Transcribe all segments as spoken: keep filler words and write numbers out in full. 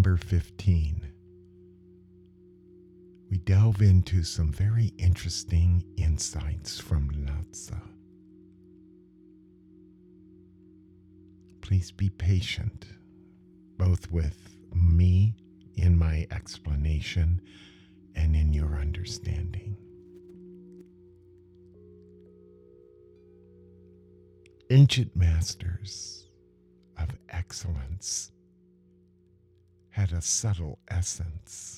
number fifteen, we delve into some very interesting insights from Lao Tzu. Please be patient, both with me in my explanation and in your understanding. Ancient masters of excellence had a subtle essence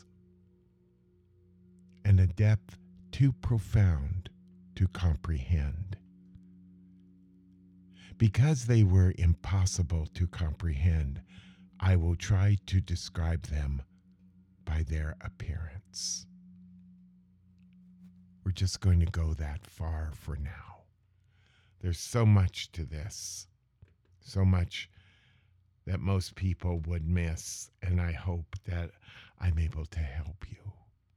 and a depth too profound to comprehend. Because they were impossible to comprehend, I will try to describe them by their appearance. We're just going to go that far for now. There's so much to this, so much that most people would miss, and I hope that I'm able to help you.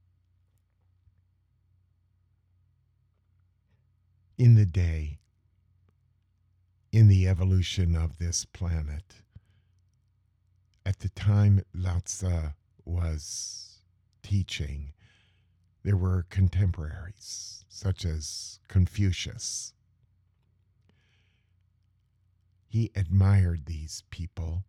In the day, in the evolution of this planet, at the time Lao Tzu was teaching, there were contemporaries such as Confucius. He admired these people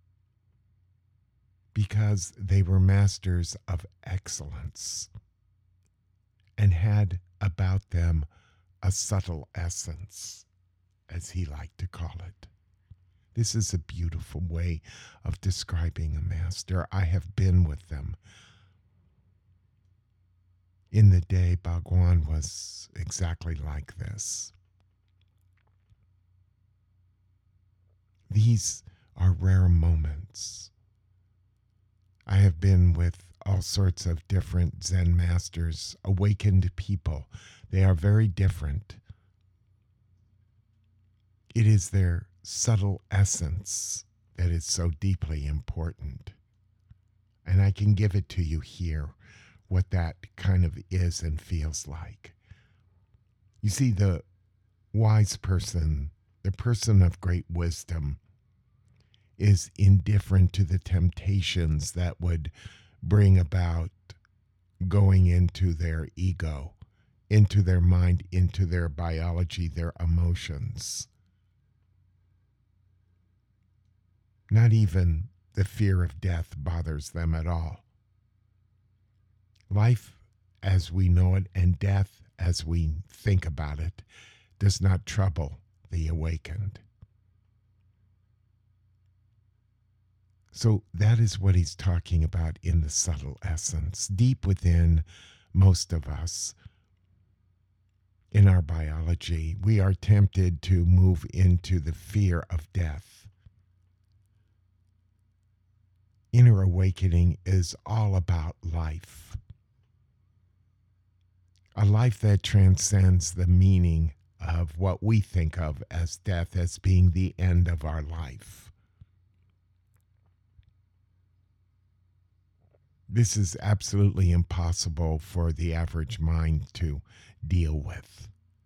because they were masters of excellence and had about them a subtle essence, as he liked to call it. This is a beautiful way of describing a master. I have been with them. In the day, Bhagwan was exactly like this. These are rare moments. I have been with all sorts of different Zen masters, awakened people. They are very different. It is their subtle essence that is so deeply important. And I can give it to you here, what that kind of is and feels like. You see, the wise person, the person of great wisdom, is indifferent to the temptations that would bring about going into their ego, into their mind, into their biology, their emotions. Not even the fear of death bothers them at all. Life as we know it and death as we think about it does not trouble the awakened. So that is what he's talking about in the subtle essence. Deep within most of us, in our biology, we are tempted to move into the fear of death. Inner awakening is all about life. A life that transcends the meaning of what we think of as death as being the end of our life. This is absolutely impossible for the average mind to deal with.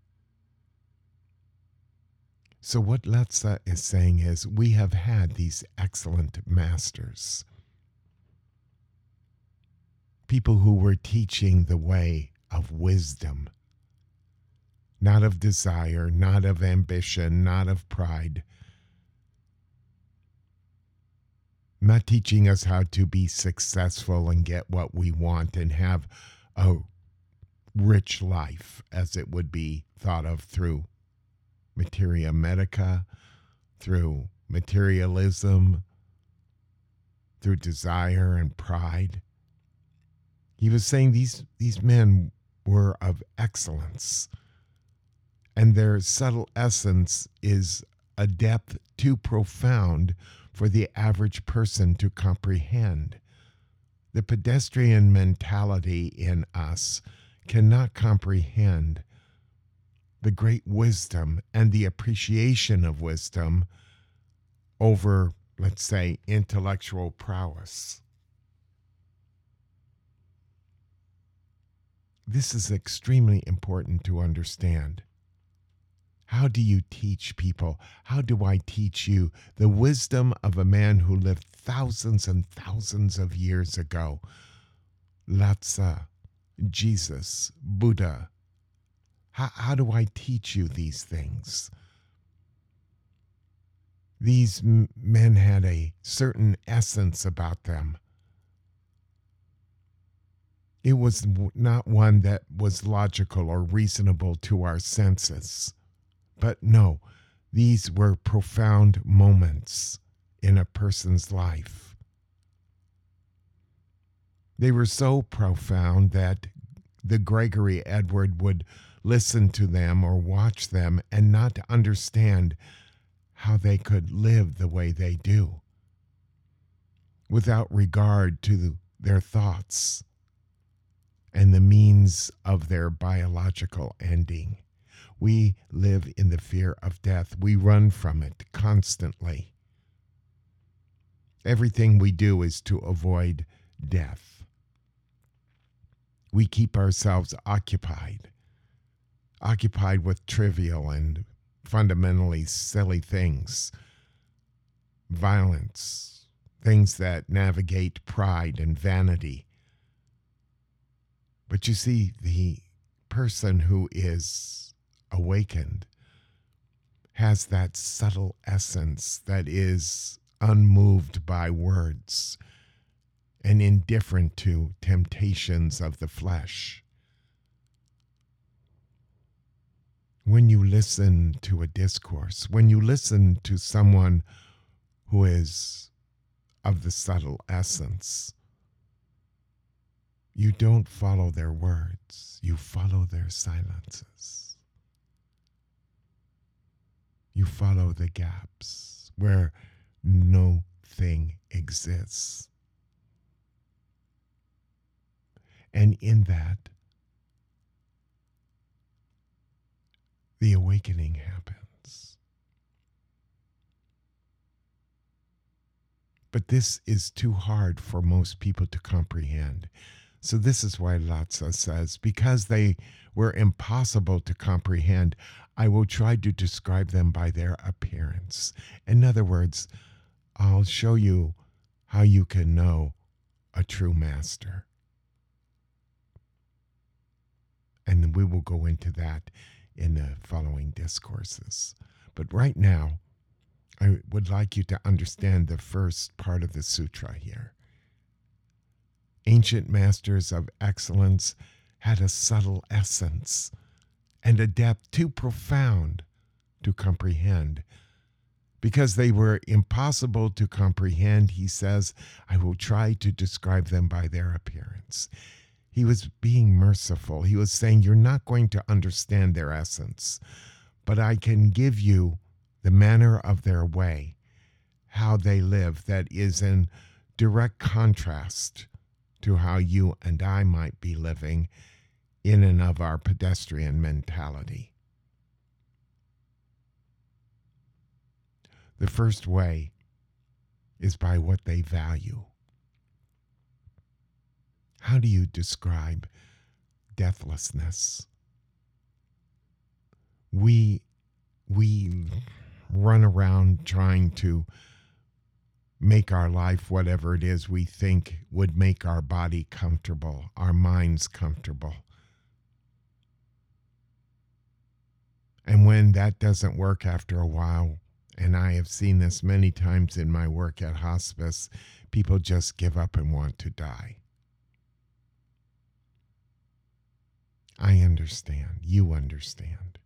So what Lao Tzu is saying is, we have had these excellent masters, people who were teaching the way of wisdom, not of desire, not of ambition, not of pride, not teaching us how to be successful and get what we want and have a rich life, as it would be thought of through materia medica, through materialism, through desire and pride. He was saying these, these men were of excellence, and their subtle essence is a depth too profound for the average person to comprehend. The pedestrian mentality in us cannot comprehend the great wisdom and the appreciation of wisdom over, let's say, intellectual prowess. This is extremely important to understand. How do you teach people? How do I teach you the wisdom of a man who lived thousands and thousands of years ago. Lhasa, Jesus, Buddha. How, how do I teach you these things? These m- men had a certain essence about them. It was w- not one that was logical or reasonable to our senses. But no, these were profound moments in a person's life. They were so profound that the Gregory Edward would listen to them or watch them and not understand how they could live the way they do without regard to their thoughts and the means of their biological ending. We live in the fear of death. We run from it constantly. Everything we do is to avoid death. We keep ourselves occupied, occupied with trivial and fundamentally silly things, violence, things that navigate pride and vanity. But you see, the person who is awakened has that subtle essence that is unmoved by words and indifferent to temptations of the flesh. When you listen to a discourse, when you listen to someone who is of the subtle essence, you don't follow their words, you follow their silences. You follow the gaps where no thing exists. And in that, the awakening happens. But this is too hard for most people to comprehend. So this is why Lhasa says, because they were impossible to comprehend, I will try to describe them by their appearance. In other words, I'll show you how you can know a true master. And we will go into that in the following discourses. But right now, I would like you to understand the first part of the sutra here. Ancient masters of excellence had a subtle essence and a depth too profound to comprehend. Because they were impossible to comprehend, he says, I will try to describe them by their appearance. He was being merciful. He was saying, you're not going to understand their essence, but I can give you the manner of their way, how they live, that is in direct contrast to how you and I might be living in and of our pedestrian mentality. The first way is by what they value. How do you describe deathlessness? We, we run around trying to make our life whatever it is we think would make our body comfortable, our minds comfortable. And when that doesn't work after a while, and I have seen this many times in my work at hospice, people just give up and want to die. I understand. You understand.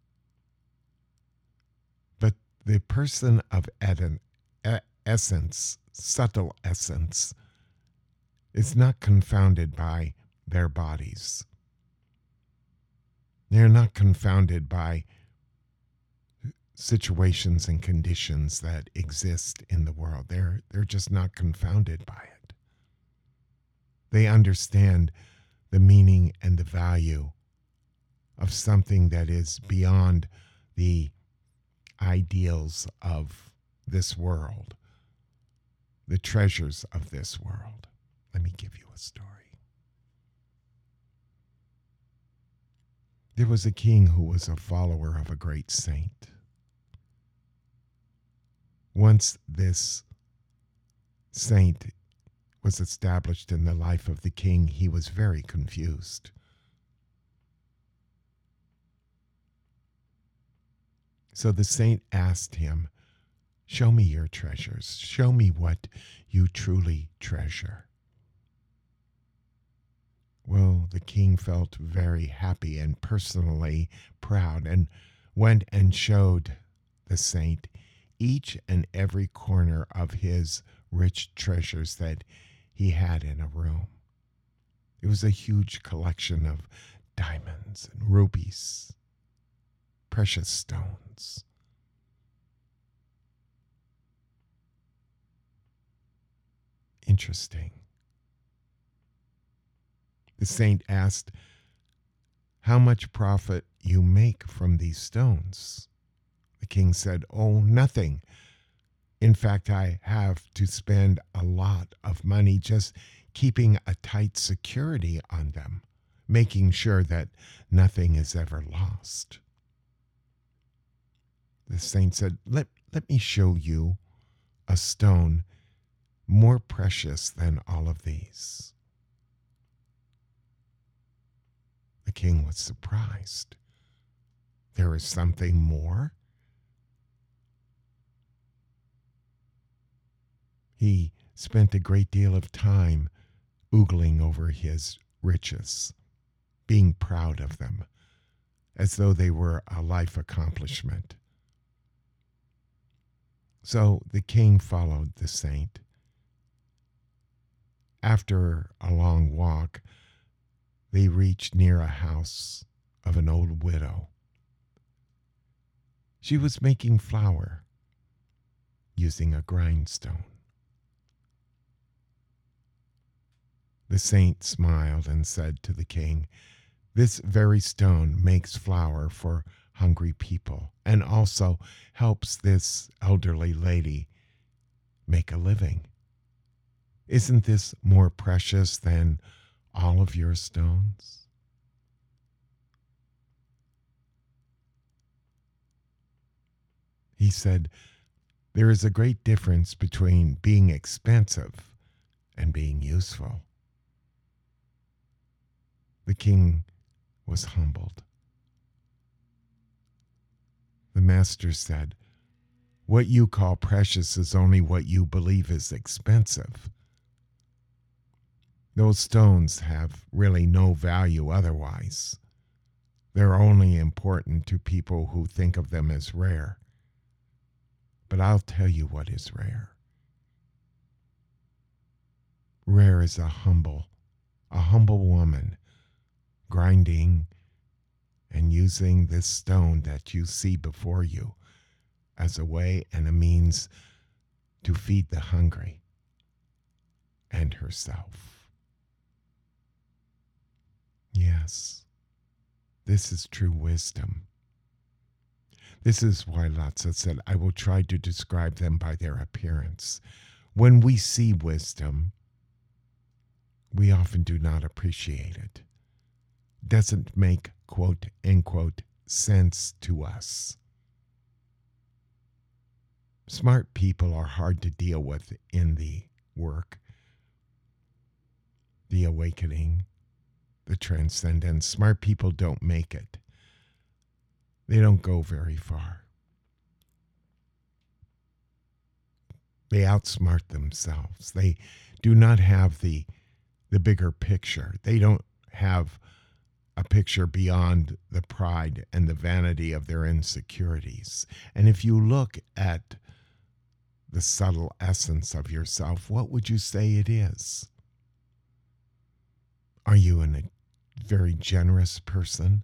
But the person of eden, e- essence, subtle essence, is not confounded by their bodies. They're not confounded by situations and conditions that exist in the world. They're, they're just not confounded by it. They understand the meaning and the value of something that is beyond the ideals of this world, the treasures of this world. Let me give you a story. There was a king who was a follower of a great saint. Once this saint was established in the life of the king, he was very confused. So the saint asked him, "Show me your treasures. Show me what you truly treasure." Well, the king felt very happy and personally proud and went and showed the saint each and every corner of his rich treasures that he had in a room. It was a huge collection of diamonds and rubies, precious stones. Interesting. The saint asked how much profit you make from these stones. The king said, "Oh, nothing. In fact, I have to spend a lot of money just keeping a tight security on them, making sure that nothing is ever lost." The saint said, let, let me show you a stone more precious than all of these. The king was surprised. There is something more? He spent a great deal of time oogling over his riches, being proud of them, as though they were a life accomplishment. So the king followed the saint. After a long walk, they reached near a house of an old widow. She was making flour using a grindstone. The saint smiled and said to the king, "This very stone makes flour for hungry people and also helps this elderly lady make a living. Isn't this more precious than all of your stones?" He said, "There is a great difference between being expensive and being useful." The king was humbled. The master said, "What you call precious is only what you believe is expensive. Those stones have really no value otherwise. They're only important to people who think of them as rare. But I'll tell you what is rare. Rare is a humble, a humble woman grinding and using this stone that you see before you as a way and a means to feed the hungry and herself." Yes, this is true wisdom. This is why Lao-Tzu said, "I will try to describe them by their appearance." When we see wisdom, we often do not appreciate it. Doesn't make, quote, end quote, sense to us. Smart people are hard to deal with in the work, the awakening, the transcendence. Smart people don't make it. They don't go very far. They outsmart themselves. They do not have the, the bigger picture. They don't have a picture beyond the pride and the vanity of their insecurities. And if you look at the subtle essence of yourself, what would you say it is? Are you an, a very generous person?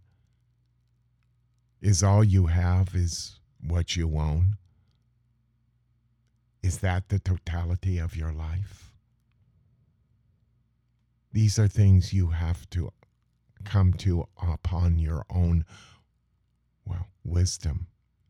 Is all you have is what you own? Is that the totality of your life? These are things you have to come to upon your own, well, wisdom.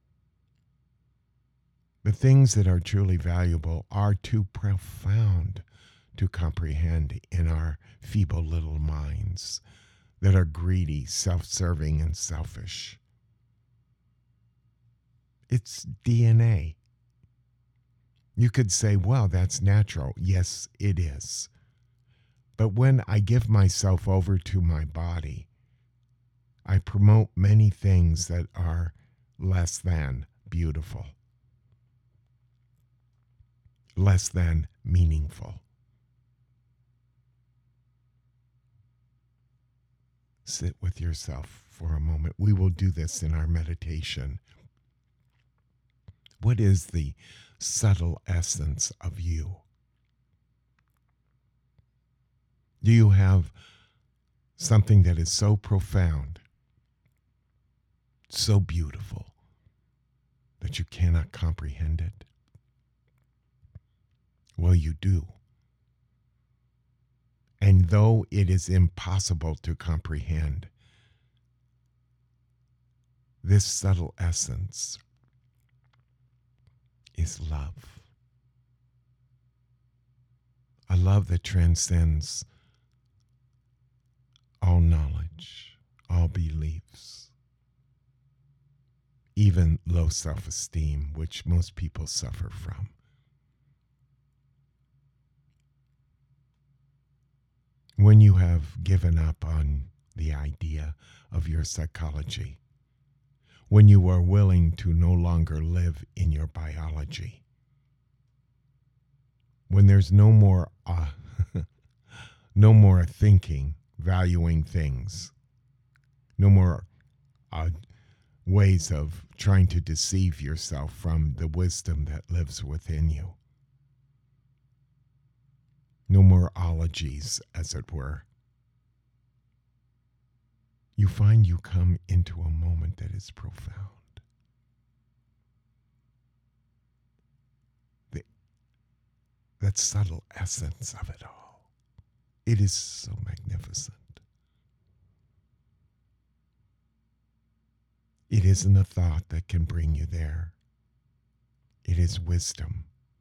The things that are truly valuable are too profound to comprehend in our feeble little minds that are greedy, self-serving, and selfish. It's D N A. You could say, well, that's natural. Yes, it is. But when I give myself over to my body, I promote many things that are less than beautiful, less than meaningful. Sit with yourself for a moment. We will do this in our meditation. What is the subtle essence of you? Do you have something that is so profound, so beautiful, that you cannot comprehend it? Well, you do. And though it is impossible to comprehend, this subtle essence is love. A love that transcends all knowledge, all beliefs, even low self-esteem, which most people suffer from. When you have given up on the idea of your psychology, when you are willing to no longer live in your biology, when there's no more uh, no more thinking, valuing things, no more uh, ways of trying to deceive yourself from the wisdom that lives within you. No more ologies, as it were. You find you come into a moment that is profound. The, that subtle essence of it all. It is so magnificent. It isn't a thought that can bring you there. It is wisdom.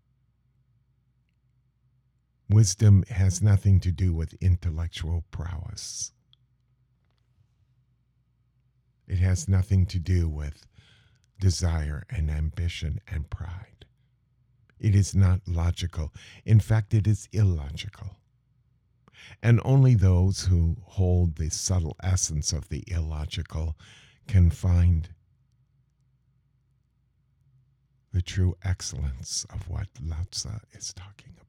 Wisdom has nothing to do with intellectual prowess. It has nothing to do with desire and ambition and pride. It is not logical. In fact, it is illogical. And only those who hold the subtle essence of the illogical can find the true excellence of what Lao Tzu is talking about.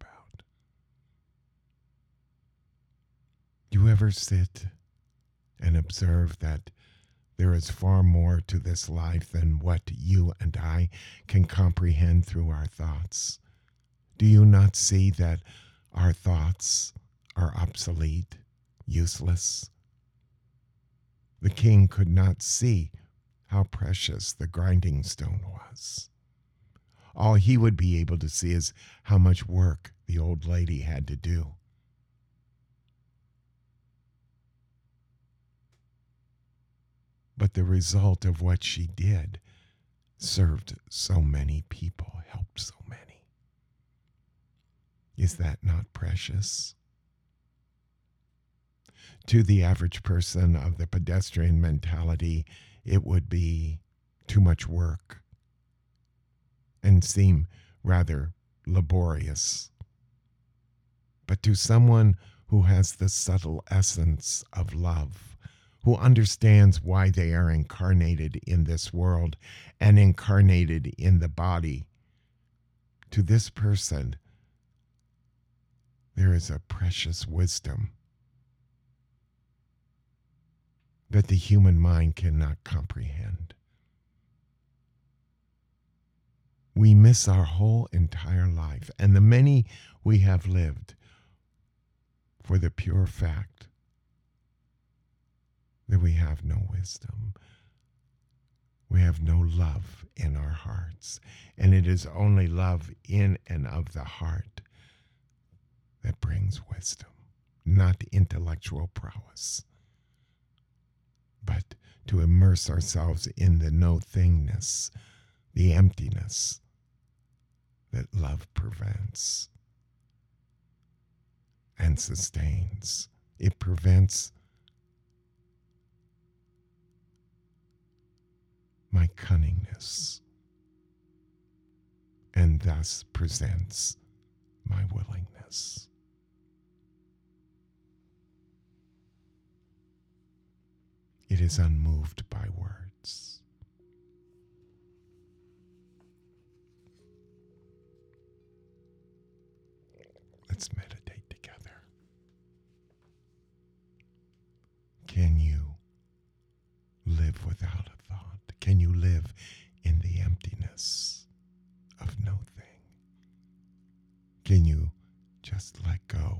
Do you ever sit and observe that there is far more to this life than what you and I can comprehend through our thoughts? Do you not see that our thoughts are obsolete, useless? The king could not see how precious the grinding stone was. All he would be able to see is how much work the old lady had to do. But the result of what she did served so many people, helped so many. Is that not precious? To the average person of the pedestrian mentality, it would be too much work and seem rather laborious. But to someone who has the subtle essence of love, who understands why they are incarnated in this world and incarnated in the body, to this person, there is a precious wisdom that the human mind cannot comprehend. We miss our whole entire life and the many we have lived for the pure fact that we have no wisdom. We have no love in our hearts. And it is only love in and of the heart that brings wisdom, not intellectual prowess, but to immerse ourselves in the no-thingness, the emptiness that love prevents and sustains. It prevents my cunningness and thus presents my willingness. It is unmoved by words. Let's meditate together. Can you live without a thought? Can you live in the emptiness of no thing? Can you just let go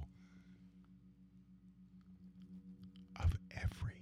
of everything?